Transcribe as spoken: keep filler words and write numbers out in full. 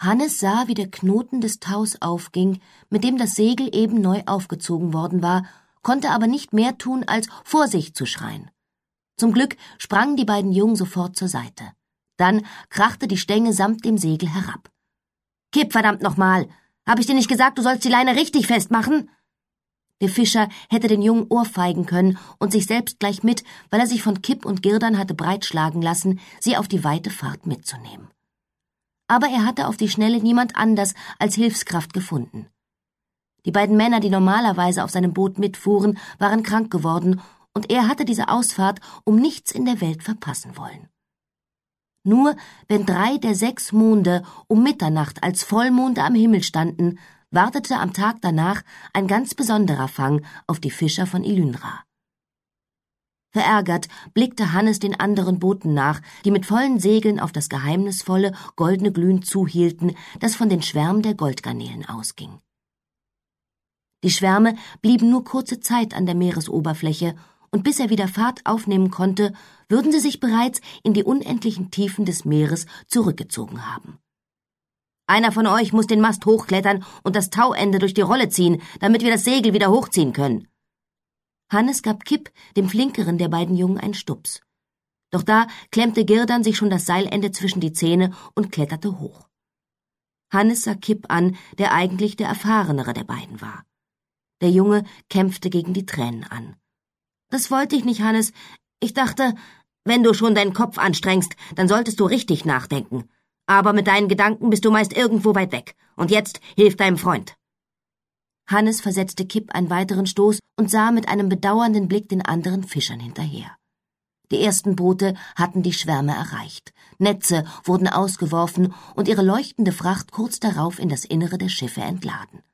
Hannes sah, wie der Knoten des Taus aufging, mit dem das Segel eben neu aufgezogen worden war, konnte aber nicht mehr tun, als Vorsicht zu schreien. Zum Glück sprangen die beiden Jungen sofort zur Seite. Dann krachte die Stänge samt dem Segel herab. »Kipp, verdammt nochmal! Hab ich dir nicht gesagt, du sollst die Leine richtig festmachen?« Der Fischer hätte den Jungen ohrfeigen können und sich selbst gleich mit, weil er sich von Kipp und Girdern hatte breitschlagen lassen, sie auf die weite Fahrt mitzunehmen. Aber er hatte auf die Schnelle niemand anders als Hilfskraft gefunden. Die beiden Männer, die normalerweise auf seinem Boot mitfuhren, waren krank geworden, und er hatte diese Ausfahrt um nichts in der Welt verpassen wollen. Nur wenn drei der sechs Monde um Mitternacht als Vollmonde am Himmel standen, wartete am Tag danach ein ganz besonderer Fang auf die Fischer von Ilynra. Verärgert blickte Hannes den anderen Booten nach, die mit vollen Segeln auf das geheimnisvolle, goldene Glühen zuhielten, das von den Schwärmen der Goldgarnelen ausging. Die Schwärme blieben nur kurze Zeit an der Meeresoberfläche, und bis er wieder Fahrt aufnehmen konnte, würden sie sich bereits in die unendlichen Tiefen des Meeres zurückgezogen haben. »Einer von euch muss den Mast hochklettern und das Tauende durch die Rolle ziehen, damit wir das Segel wieder hochziehen können.« Hannes gab Kipp, dem flinkeren der beiden Jungen, einen Stups. Doch da klemmte Girdern sich schon das Seilende zwischen die Zähne und kletterte hoch. Hannes sah Kipp an, der eigentlich der erfahrenere der beiden war. Der Junge kämpfte gegen die Tränen an. »Das wollte ich nicht, Hannes. Ich dachte, wenn du schon deinen Kopf anstrengst, dann solltest du richtig nachdenken. Aber mit deinen Gedanken bist du meist irgendwo weit weg. Und jetzt hilf deinem Freund.« Hannes versetzte Kipp einen weiteren Stoß und sah mit einem bedauernden Blick den anderen Fischern hinterher. Die ersten Boote hatten die Schwärme erreicht. Netze wurden ausgeworfen und ihre leuchtende Fracht kurz darauf in das Innere der Schiffe entladen.